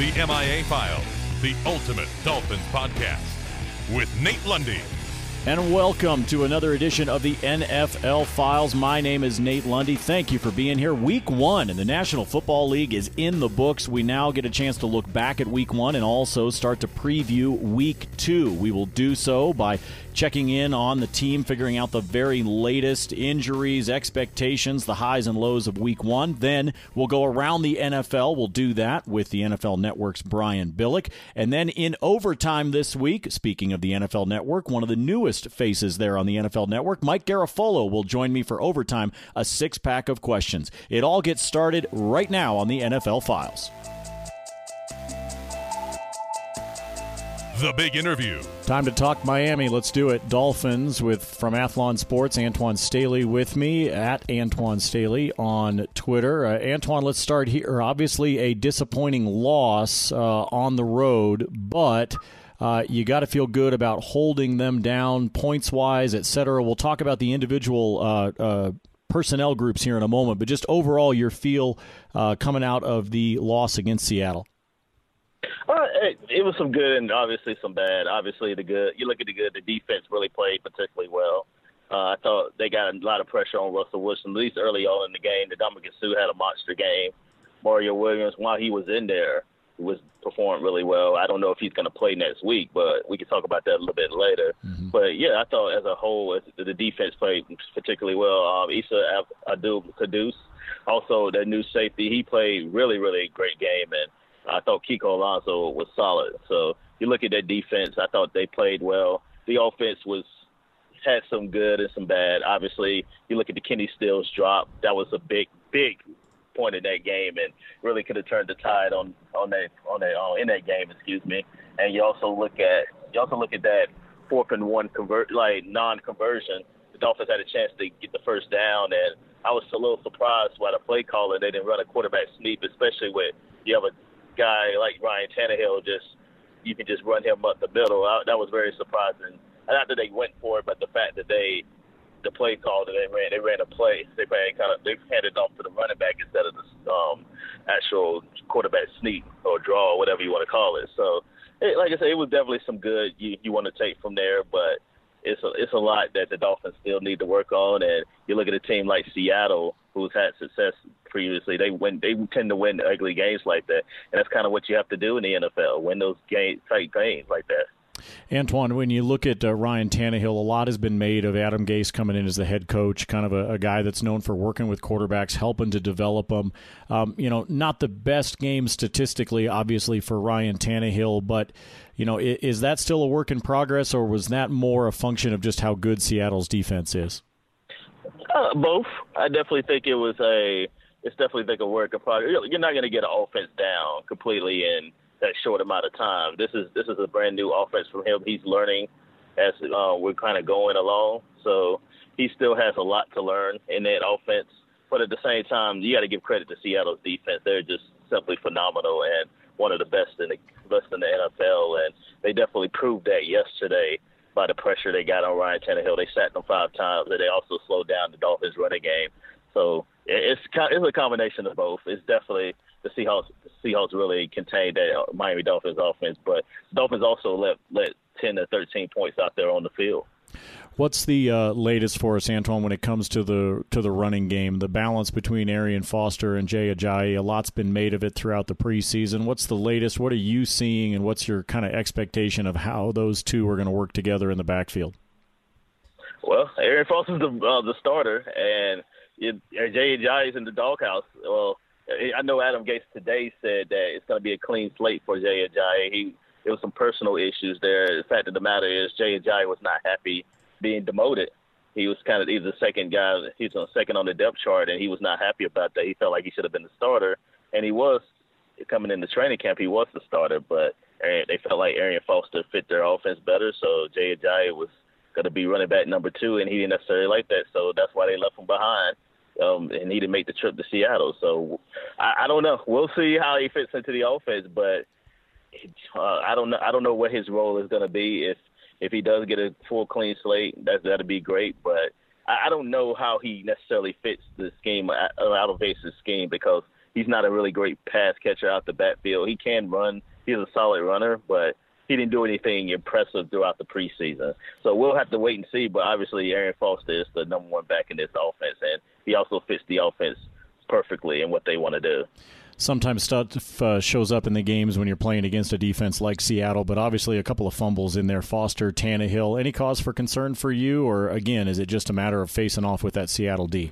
The MIA Files, the ultimate Dolphins podcast with Nate Lundy. And welcome to another edition of the NFL Files. My name is Nate Lundy. Thank you for being here. Week 1 in the National Football League is in the books. We now get a chance to look back at Week 1 and also start to preview Week 2. We will do so by checking in on the team, figuring out the very latest injuries, expectations, the highs and lows of Week 1. Then we'll go around the NFL. We'll do that with the NFL Network's Brian Billick. And then in overtime this week, speaking of the NFL Network, one of the newest faces there on the NFL Network, Mike Garafolo, will join me for overtime, a six-pack of questions. It all gets started right now on the NFL Files. The big interview. Time to talk Miami. Let's do it. Dolphins from Athlon Sports. Antoine Staley with me at Antoine Staley on Twitter. Antoine, let's start here. Obviously a disappointing loss on the road, but you got to feel good about holding them down points-wise, et cetera. We'll talk about the individual personnel groups here in a moment, but just overall your feel coming out of the loss against Seattle. It was some good and obviously some bad. Obviously, the good. You look at the good. The defense really played particularly well. I thought they got a lot of pressure on Russell Wilson, at least early on in the game. The Ndamukong Suh had a monster game. Mario Williams, while he was in there, performed really well. I don't know if he's going to play next week, but we can talk about that a little bit later. Mm-hmm. But, yeah, I thought as a whole the defense played particularly well. Issa Abdul-Quddus, also the new safety, he played really, really great game, and I thought Kiko Alonso was solid. So you look at that defense, I thought they played well. The offense had some good and some bad. Obviously, you look at the Kenny Stills drop. That was a big, big point in that game and really could have turned the tide in that game, excuse me. And you also look at that 4th and 1 non-conversion. The Dolphins had a chance to get the first down, and I was a little surprised by the play caller. They didn't run a quarterback sneak, especially with you have a guy like Ryan Tannehill, you can just run him up the middle. That was very surprising. Not that they went for it, but the fact that the play call that they ran a play. They handed it off to the running back instead of the actual quarterback sneak or draw or whatever you want to call it. So, like I said, it was definitely some good you want to take from there, but it's a lot that the Dolphins still need to work on. And you look at a team like Seattle, who's had success previously, they tend to win ugly games like that, and that's kind of what you have to do in the NFL, win those tight games like that. Antoine, when you look at Ryan Tannehill, a lot has been made of Adam Gase coming in as the head coach, kind of a guy that's known for working with quarterbacks, helping to develop them. Not the best game statistically, obviously, for Ryan Tannehill, but is that still a work in progress, or was that more a function of just how good Seattle's defense is? Both. I definitely think it's definitely a work in progress. You're not going to get an offense down completely in that short amount of time. This is a brand new offense from him. He's learning as we're kind of going along. So he still has a lot to learn in that offense. But at the same time, you got to give credit to Seattle's defense. They're just simply phenomenal and one of the best in the NFL. And they definitely proved that yesterday by the pressure they got on Ryan Tannehill. They sacked him 5 times, and they also slowed down the Dolphins' running game. So it's a combination of both. It's definitely the Seahawks really contained that Miami Dolphins offense, but the Dolphins also let 10 to 13 points out there on the field. What's the latest for us, Antoine, when it comes to the running game, the balance between Arian Foster and Jay Ajayi? A lot's been made of it throughout the preseason. What's the latest? What are you seeing, and what's your kind of expectation of how those two are going to work together in the backfield? Well, Arian Foster's the starter, and Jay Ajayi's in the doghouse. Well, I know Adam Gase today said that it's going to be a clean slate for Jay Ajayi. There was some personal issues there. The fact of the matter is Jay Ajayi was not happy being demoted. He was the second guy. He was second on the depth chart, and he was not happy about that. He felt like he should have been the starter, and he was. Coming into training camp, he was the starter, but they felt like Arian Foster fit their offense better, so Jay Ajayi was going to be running back number 2, and he didn't necessarily like that, so that's why they left him behind. And he didn't make the trip to Seattle. So I don't know. We'll see how he fits into the offense, but I don't know what his role is going to be. If he does get a full clean slate, that'd be great. But I don't know how he necessarily fits the scheme, out of Gase's scheme, because he's not a really great pass catcher out the backfield. He can run. He's a solid runner, but he didn't do anything impressive throughout the preseason. So we'll have to wait and see. But obviously, Arian Foster is the number one back in this offense, and he also fits the offense perfectly in what they want to do. Sometimes stuff shows up in the games when you're playing against a defense like Seattle, but obviously a couple of fumbles in there. Foster, Tannehill, any cause for concern for you, or, again, is it just a matter of facing off with that Seattle D?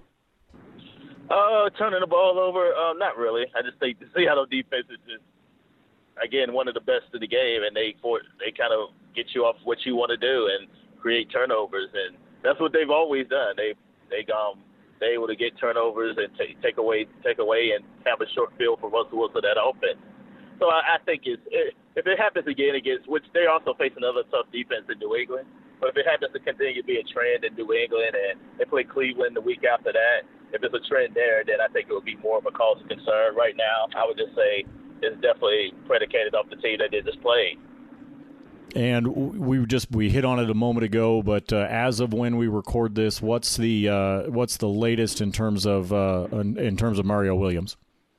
Turning the ball over, not really. I just think the Seattle defense is just, again, one of the best in the game, and they kind of get you off what you want to do and create turnovers, and that's what they've always done. They're able to get turnovers and take away and have a short field for Russell Wilson, that offense. So I think if it happens again against, which they also face another tough defense in New England, but if it happens to continue to be a trend in New England and they play Cleveland the week after that, if it's a trend there, then I think it would be more of a cause of concern. Right now, I would just say it's definitely predicated off the team that they just played. And we hit on it a moment ago, but as of when we record this, what's the latest in terms of Mario Williams?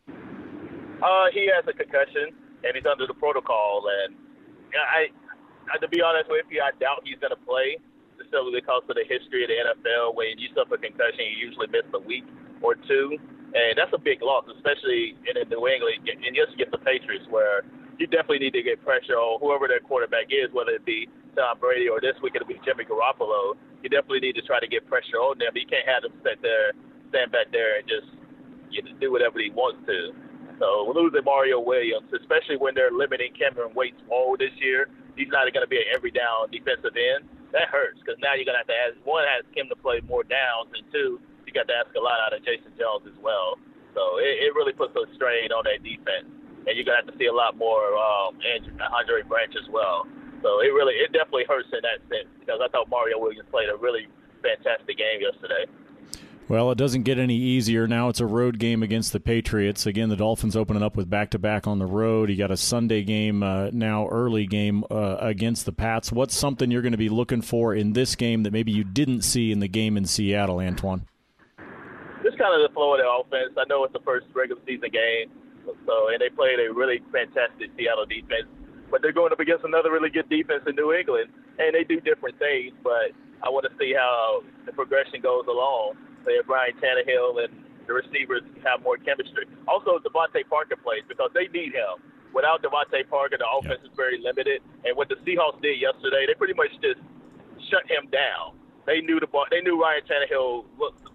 He has a concussion and he's under the protocol. And I to be honest with you, I doubt he's going to play, just simply because of the history of the NFL. When you suffer a concussion, you usually miss a week or two, and that's a big loss, especially in New England and just get the Patriots, where you definitely need to get pressure on whoever their quarterback is, whether it be Tom Brady or this week it'll be Jimmy Garoppolo. You definitely need to try to get pressure on them. You can't have them stand back there and just do whatever he wants to. So we're losing Mario Williams, especially when they're limiting Cameron Waite's role this year. He's not going to be an every down defensive end. That hurts, because now you're going to have to ask him to play more downs, and two, you got to ask a lot out of Jason Jones as well. So it really puts a strain on that defense. And you're going to have to see a lot more Andre Branch as well. So it definitely hurts in that sense, because I thought Mario Williams played a really fantastic game yesterday. Well, it doesn't get any easier. Now it's a road game against the Patriots. Again, the Dolphins opening up with back-to-back on the road. You got a Sunday game now, early game against the Pats. What's something you're going to be looking for in this game that maybe you didn't see in the game in Seattle, Antoine? Just kind of the flow of the offense. I know it's the first regular season game. And they played a really fantastic Seattle defense, but they're going up against another really good defense in New England, and they do different things. But I want to see how the progression goes along. So if Ryan Tannehill and the receivers have more chemistry. Also, Devontae Parker plays, because they need him. Without Devontae Parker, the offense is very limited. And what the Seahawks did yesterday, they pretty much just shut him down. They knew Ryan Tannehill looked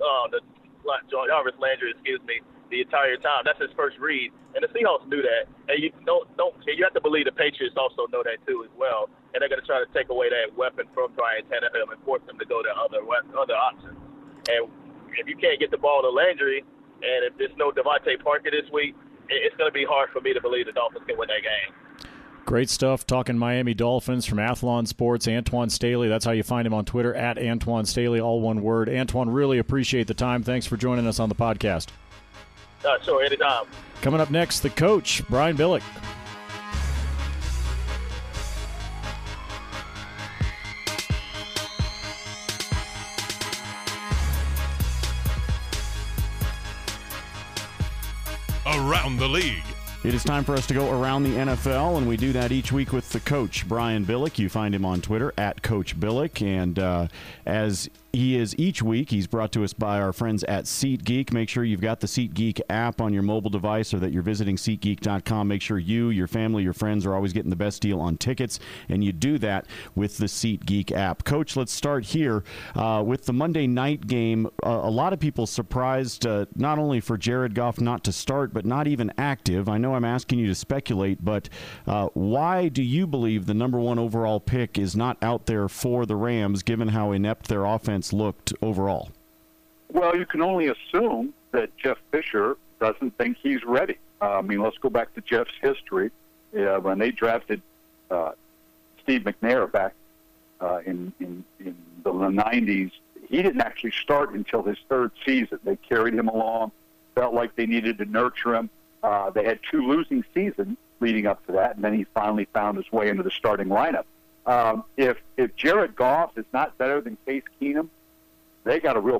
Jarvis Landry, the entire time. That's his first read, and the Seahawks knew that. And you have to believe the Patriots also know that too as well. And they're going to try to take away that weapon from Ryan Tannehill and force him to go to other options. And if you can't get the ball to Landry, and if there's no Devontae Parker this week, it's going to be hard for me to believe the Dolphins can win that game. Great stuff. Talking Miami Dolphins from Athlon Sports, Antoine Staley. That's how you find him on Twitter, at Antoine Staley, all one word. Antoine, really appreciate the time. Thanks for joining us on the podcast. Sure, anytime. Coming up next, the coach, Brian Billick. Around the league. It is time for us to go around the NFL, and we do that each week with the coach, Brian Billick. You find him on Twitter, at Coach Billick, and as he is each week, he's brought to us by our friends at SeatGeek. Make sure you've got the SeatGeek app on your mobile device, or that you're visiting SeatGeek.com. Make sure you, your family, your friends are always getting the best deal on tickets, and you do that with the SeatGeek app. Coach, let's start here with the Monday night game. A lot of people surprised, not only for Jared Goff not to start, but not even active. I know I'm asking you to speculate, but why do you believe the number one overall pick is not out there for the Rams, given how inept their offense looked overall? Well, you can only assume that Jeff Fisher doesn't think he's ready. Let's go back to Jeff's history. When they drafted Steve McNair back in the 90s, he didn't actually start until his third season. They carried him along, felt like they needed to nurture him. They had 2 losing seasons leading up to that, and then he finally found his way into the starting lineup. If Jared Goff is not better than Case Keenum, they got a real problem.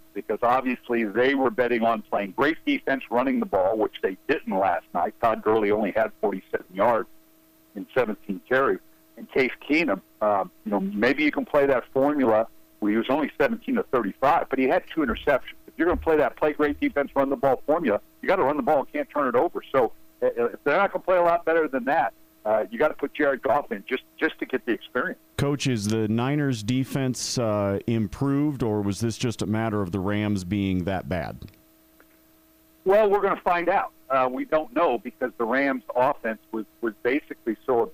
because obviously they were betting on playing great defense, running the ball, which they didn't last night. Todd Gurley only had 47 yards in 17 carries. And Case Keenum, maybe you can play that formula where he was only 17 to 35, but he had 2 interceptions. If you're going to play great defense, run the ball formula, you got to run the ball and can't turn it over. So if they're not going to play a lot better than that, you got to put Jared Goff in just to get the experience. Coach, is the Niners' defense improved, or was this just a matter of the Rams being that bad? Well, we're going to find out. We don't know because the Rams' offense was basically so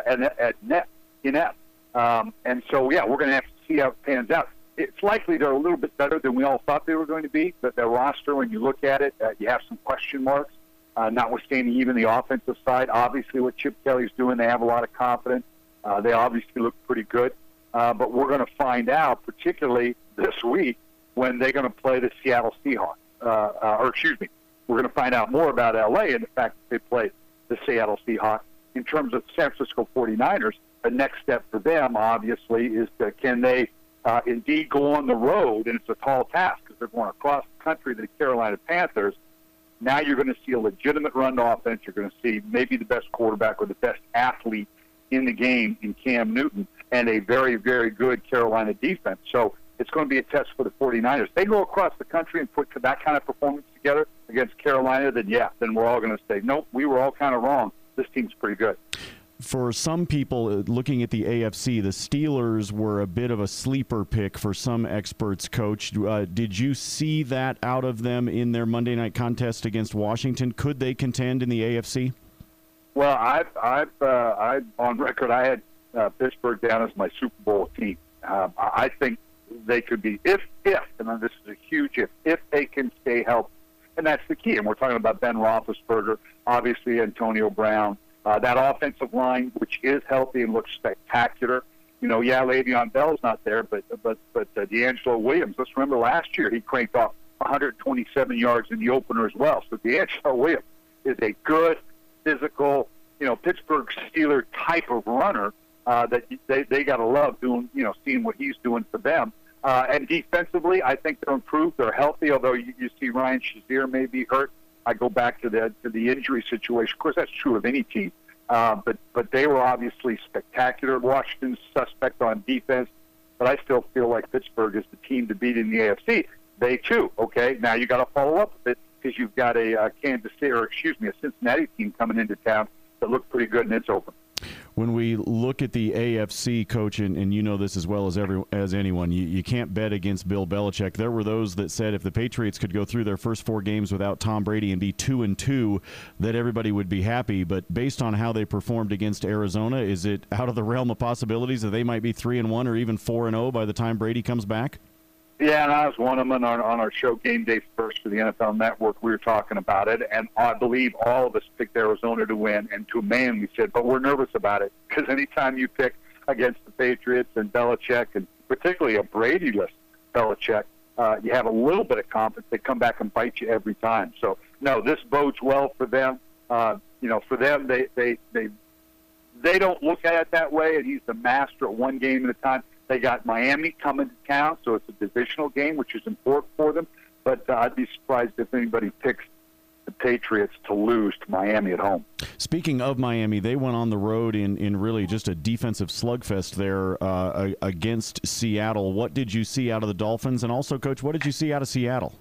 inept. And so, we're going to have to see how it pans out. It's likely they're a little bit better than we all thought they were going to be, but their roster, when you look at it, you have some question marks, notwithstanding even the offensive side. Obviously, what Chip Kelly's doing, they have a lot of confidence. They obviously look pretty good. But we're going to find out, particularly this week, when they're going to play the Seattle Seahawks. We're going to find out more about L.A. and the fact that they play the Seattle Seahawks. In terms of San Francisco 49ers, the next step for them, obviously, is can they indeed go on the road, and it's a tall task because they're going across the country to the Carolina Panthers. Now you're going to see a legitimate run offense. You're going to see maybe the best quarterback or the best athlete in the game in Cam Newton and a very, very good Carolina defense. So it's going to be a test for the 49ers. They go across the country and put that kind of performance together against Carolina, then we're all going to say, nope, we were all kind of wrong. This team's pretty good. For some people looking at the AFC, the Steelers were a bit of a sleeper pick for some experts, Coach. Did you see that out of them in their Monday night contest against Washington? Could they contend in the AFC? Well, I've on record, I had Pittsburgh down as my Super Bowl team. I think they could be, if, and this is a huge if they can stay healthy. And that's the key. And we're talking about Ben Roethlisberger, obviously Antonio Brown, that offensive line, which is healthy and looks spectacular. Le'Veon Bell's not there, but D'Angelo Williams. Let's remember last year he cranked off 127 yards in the opener as well. So D'Angelo Williams is a good, physical, Pittsburgh Steeler type of runner that they got to love doing, seeing what he's doing for them. And defensively, I think they're improved. They're healthy, although you see Ryan Shazier may be hurt. I go back to the injury situation. Of course, that's true of any team. But they were obviously spectacular. Washington's suspect on defense, but I still feel like Pittsburgh is the team to beat in the AFC. They too. Okay, now you got to follow up with it because you've got a Cincinnati team coming into town that look pretty good, and it's open. When we look at the AFC, Coach, and you know this as well as anyone, you can't bet against Bill Belichick. There were those that said if the Patriots could go through their first 4 games without Tom Brady and be 2-2, that everybody would be happy. But based on how they performed against Arizona, is it out of the realm of possibilities that they might be 3-1 or even 4-0 by the time Brady comes back? Yeah, and I was one of them on our show, Game Day First for the NFL Network. We were talking about it, and I believe all of us picked Arizona to win. And to a man, we said, but we're nervous about it because anytime you pick against the Patriots and Belichick, and particularly a Brady-less Belichick, you have a little bit of confidence. They come back and bite you every time. So, no, this bodes well for them. For them, they don't look at it that way, and he's the master at one game at a time. They got Miami coming to town, so it's a divisional game, which is important for them. But I'd be surprised if anybody picks the Patriots to lose to Miami at home. Speaking of Miami, they went on the road in really just a defensive slugfest there against Seattle. What did you see out of the Dolphins? And also, Coach, what did you see out of Seattle?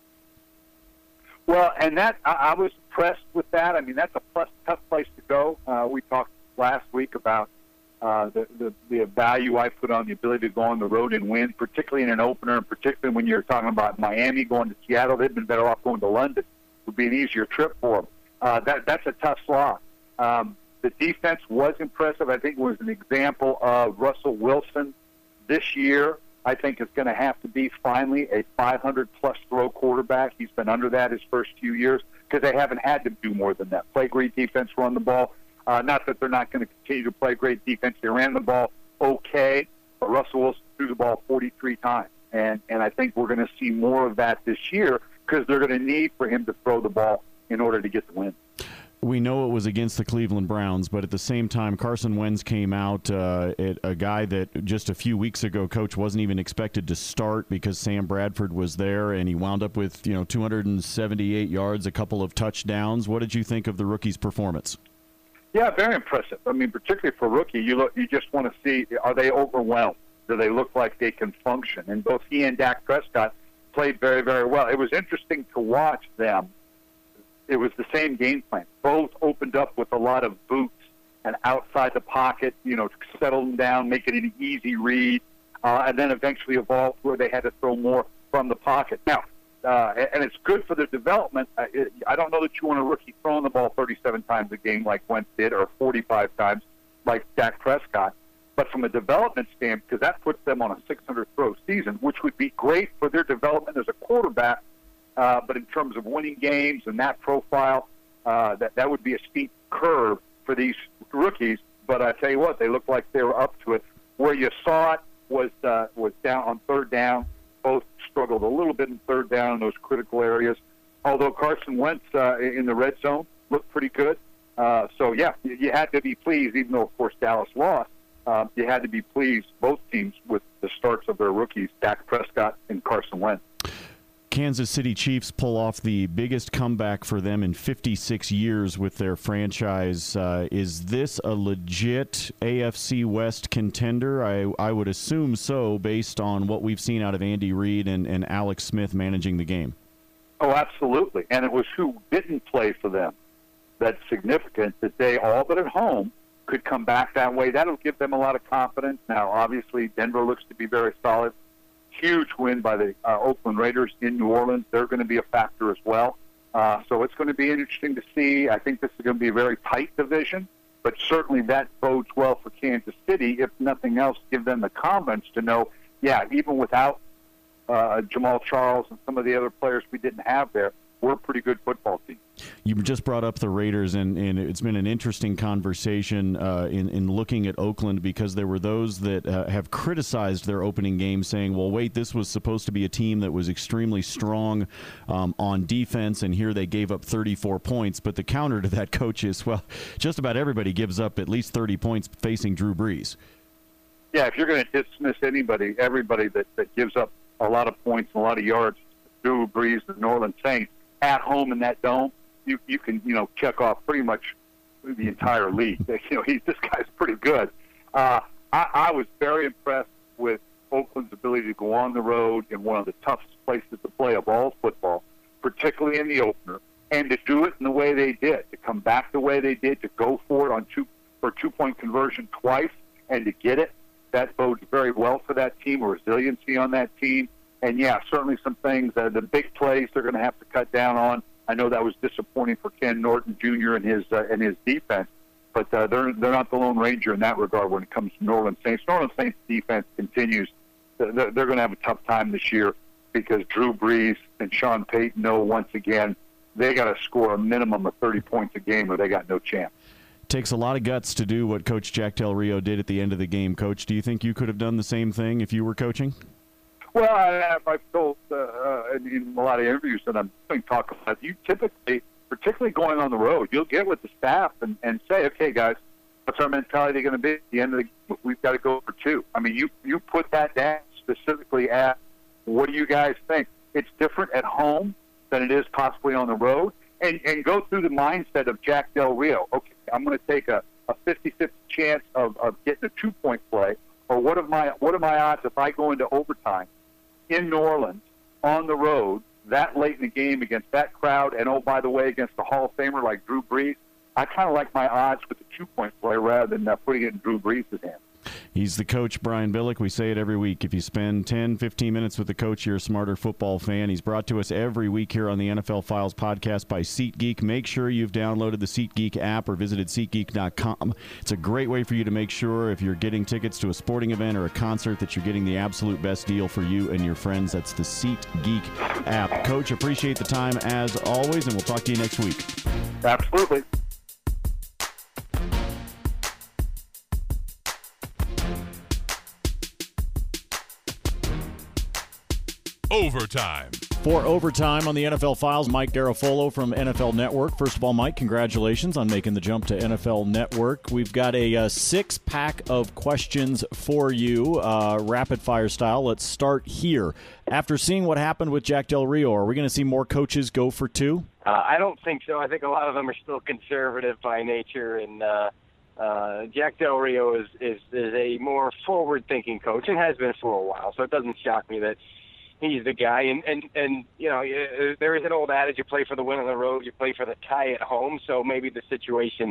Well, and that I was impressed with that. I mean, that's a tough place to go. We talked last week about the value I put on the ability to go on the road and win, particularly in an opener, and particularly when you're talking about Miami going to Seattle. They've been better off going to London. It would be an easier trip for them. That's a tough slog. The defense was impressive. I think it was an example of Russell Wilson this year. I think is going to have to be finally a 500-plus throw quarterback. He's been under that his first few years because they haven't had to do more than that. Play great defense, run the ball. Not that they're not going to continue to play great defense. They ran the ball okay, but Russell Wilson threw the ball 43 times. And I think we're going to see more of that this year because they're going to need for him to throw the ball in order to get the win. we know it was against the Cleveland Browns, but at the same time, Carson Wentz came out, a guy that just a few weeks ago, Coach, wasn't even expected to start because Sam Bradford was there, and he wound up with 278 yards, a couple of touchdowns. What did you think of the rookie's performance? Yeah, very impressive. I mean, particularly for a rookie, you just want to see, are they overwhelmed? Do they look like they can function? And both he and Dak Prescott played very, very well. It was interesting to watch them. It was the same game plan. Both opened up with a lot of boots and outside the pocket, to settle them down, make it an easy read, and then eventually evolved where they had to throw more from the pocket. Now, and it's good for their development. I don't know that you want a rookie throwing the ball 37 times a game like Wentz did, or 45 times like Dak Prescott. But from a development standpoint, because that puts them on a 600-throw season, which would be great for their development as a quarterback. But in terms of winning games and that profile, that would be a steep curve for these rookies. But I tell you what, they looked like they were up to it. Where you saw it was down on third down. Both struggled a little bit in third down in those critical areas. Although Carson Wentz in the red zone looked pretty good. So, yeah, you had to be pleased, even though, of course, Dallas lost. You had to be pleased, both teams, with the starts of their rookies, Dak Prescott and Carson Wentz. Kansas City Chiefs pull off the biggest comeback for them in 56 years with their franchise. Is this a legit AFC West contender? I would assume so, based on what we've seen out of Andy Reid and Alex Smith managing the game. Oh, absolutely. And it was who didn't play for them that's significant, that they, all but at home, could come back that way. That'll give them a lot of confidence. Now, obviously, Denver looks to be very solid. Huge win by the Oakland Raiders in New Orleans. They're going to be a factor as well. So it's going to be interesting to see. I think this is going to be a very tight division, but certainly that bodes well for Kansas City. If nothing else, give them the confidence to know, yeah, even without Jamal Charles and some of the other players we didn't have there, we're a pretty good football team. You just brought up the Raiders, and it's been an interesting conversation in looking at Oakland, because there were those that have criticized their opening game, saying, well, wait, this was supposed to be a team that was extremely strong on defense, and here they gave up 34 points. But the counter to that, Coach, is, well, just about everybody gives up at least 30 points facing Drew Brees. Yeah, if you're going to dismiss everybody that gives up a lot of points and a lot of yards, Drew Brees, the New Orleans Saints, at home in that dome, you can check off pretty much the entire league. This guy's pretty good. I was very impressed with Oakland's ability to go on the road in one of the toughest places to play of all football, particularly in the opener, and to do it in the way they did, to come back the way they did, to go for it for 2-point conversion twice, and to get it. That bodes very well for that team, resiliency on that team. And, yeah, certainly some things, the big plays they're going to have to cut down on. I know that was disappointing for Ken Norton Jr. and his defense, but they're not the Lone Ranger in that regard when it comes to New Orleans Saints. New Orleans Saints defense continues. They're going to have a tough time this year because Drew Brees and Sean Payton know once again they got to score a minimum of 30 points a game or they got no chance. Takes a lot of guts to do what Coach Jack Del Rio did at the end of the game. Coach, do you think you could have done the same thing if you were coaching? Well, I've told in a lot of interviews that I'm doing talk about, you typically, particularly going on the road, you'll get with the staff and say, okay, guys, what's our mentality going to be at the end of the game? We've got to go for 2. I mean, you put that down specifically at what do you guys think? It's different at home than it is possibly on the road. And go through the mindset of Jack Del Rio. Okay, I'm going to take a 50-50 chance of getting a 2-point play, or what are my odds if I go into overtime in New Orleans on the road that late in the game against that crowd, and, oh, by the way, against a Hall of Famer like Drew Brees? I kind of like my odds with the 2-point play rather than putting it in Drew Brees' hands. He's the coach, Brian Billick. We say it every week. If you spend 10, 15 minutes with the coach, you're a smarter football fan. He's brought to us every week here on the NFL Files podcast by SeatGeek. Make sure you've downloaded the SeatGeek app or visited SeatGeek.com. It's a great way for you to make sure if you're getting tickets to a sporting event or a concert that you're getting the absolute best deal for you and your friends. That's the SeatGeek app. Coach, appreciate the time as always, and we'll talk to you next week. Absolutely. Overtime. For Overtime on the NFL Files, Mike Garafolo from NFL Network. First of all, Mike, congratulations on making the jump to NFL Network. We've got a six-pack of questions for you, rapid-fire style. Let's start here. After seeing what happened with Jack Del Rio, are we going to see more coaches go for two? I don't think so. I think a lot of them are still conservative by nature, and Jack Del Rio is a more forward-thinking coach and has been for a while, so it doesn't shock me that he's the guy. And you know, there is an old adage, you play for the win on the road, you play for the tie at home, so maybe the situation,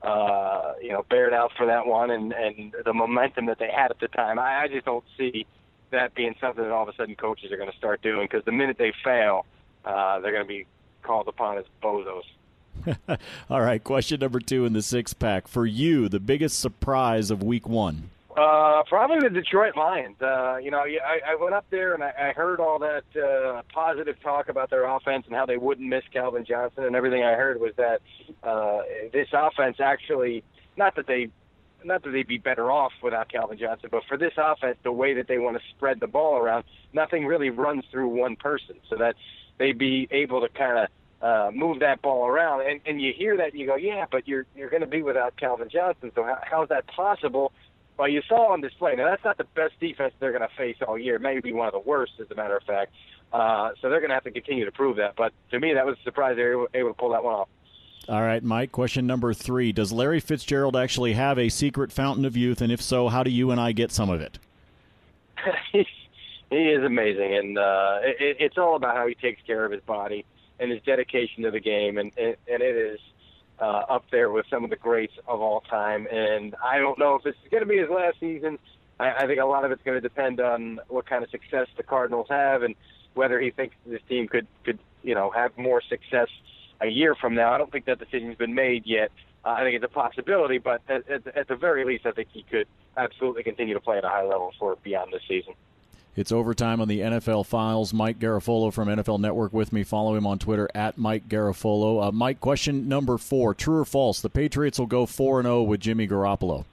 bared out for that one and the momentum that they had at the time. I just don't see that being something that all of a sudden coaches are going to start doing, because the minute they fail, they're going to be called upon as bozos. All right, question number 2 in the six-pack. For you, the biggest surprise of Week 1? Probably the Detroit Lions. I went up there and I heard all that positive talk about their offense and how they wouldn't miss Calvin Johnson, and everything I heard was that this offense actually, not that they'd be better off without Calvin Johnson, but for this offense, the way that they want to spread the ball around, nothing really runs through one person, so that they'd be able to kind of move that ball around. And you hear that and you go, yeah, but you're going to be without Calvin Johnson, so how's that possible? Well, you saw on display. Now, that's not the best defense they're going to face all year. It may be one of the worst, as a matter of fact. So they're going to have to continue to prove that. But to me, that was a surprise they were able to pull that one off. All right, Mike, question number 3. Does Larry Fitzgerald actually have a secret fountain of youth? And if so, how do you and I get some of it? He is amazing. And it's all about how he takes care of his body and his dedication to the game. And it is up there with some of the greats of all time. And I don't know if it's going to be his last season. I think a lot of it's going to depend on what kind of success the Cardinals have and whether he thinks this team could have more success a year from now. I don't think that decision's been made yet. I think it's a possibility, but at the very least, I think he could absolutely continue to play at a high level for beyond this season. It's Overtime on the NFL Files. Mike Garafolo from NFL Network with me. Follow him on Twitter at Mike Garafolo. Mike, question number 4. True or false? The Patriots will go 4-0 with Jimmy Garoppolo.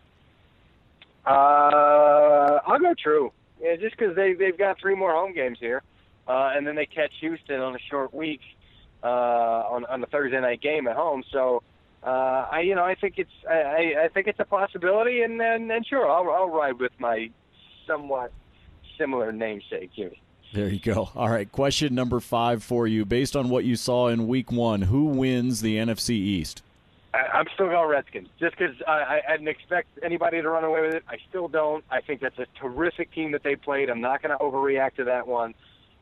I'll go true. Yeah, just because they've got 3 more home games here, and then they catch Houston on a short week on the Thursday night game at home. So I think it's a possibility, and sure, I'll ride with my somewhat similar namesake, Jimmy. There you go. All right, question number 5 for you. Based on what you saw in Week 1, who wins the NFC East? I'm still going Redskins, just because I didn't expect anybody to run away with it. I still don't. I think that's a terrific team that they played. I'm not going to overreact to that one.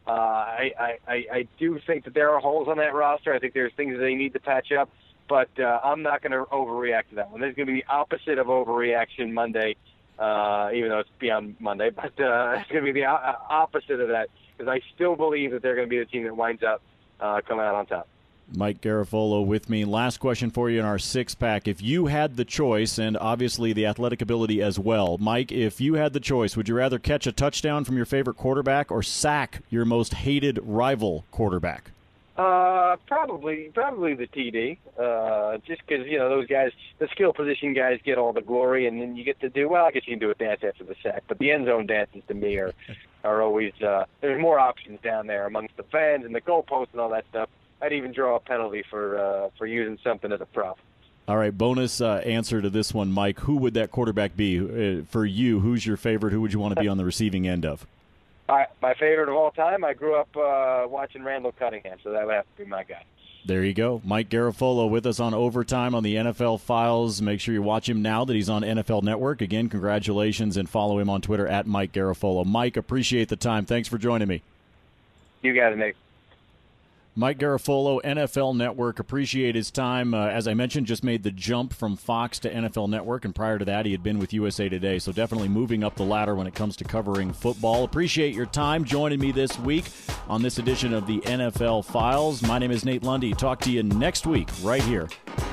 I do think that there are holes on that roster. I think there's things that they need to patch up, but I'm not going to overreact to that one. There's going to be the opposite of overreaction Monday, even though it's beyond Monday, but it's going to be the opposite of that, because I still believe that they're going to be the team that winds up coming out on top. Mike Garafolo with me. Last question for you in our six-pack. If you had the choice, and obviously the athletic ability as well, Mike, if you had the choice, would you rather catch a touchdown from your favorite quarterback or sack your most hated rival quarterback? Probably the TD. Just because, those guys, the skill position guys, get all the glory, and then you get to do, well, I guess you can do a dance after the sack, but the end zone dances to me are always, there's more options down there amongst the fans and the goalposts and all that stuff. I'd even draw a penalty for using something as a prop. All right, bonus answer to this one, Mike. Who would that quarterback be for you? Who's your favorite? Who would you want to be on the receiving end of? All right, my favorite of all time, I grew up watching Randall Cunningham, so that would have to be my guy. There you go. Mike Garafolo with us on Overtime on the NFL Files. Make sure you watch him now that he's on NFL Network. Again, congratulations, and follow him on Twitter at Mike Garafolo. Mike, appreciate the time. Thanks for joining me. You got it, Nick. Mike Garafolo, NFL Network, appreciate his time. As I mentioned, just made the jump from Fox to NFL Network, and prior to that, he had been with USA Today, so definitely moving up the ladder when it comes to covering football. Appreciate your time joining me this week on this edition of the NFL Files. My name is Nate Lundy. Talk to you next week right here.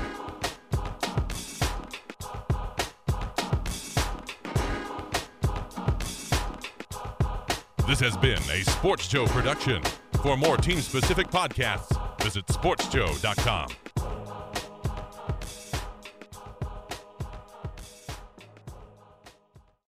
This has been a Sports Show production. For more team-specific podcasts, visit sportsjoe.com.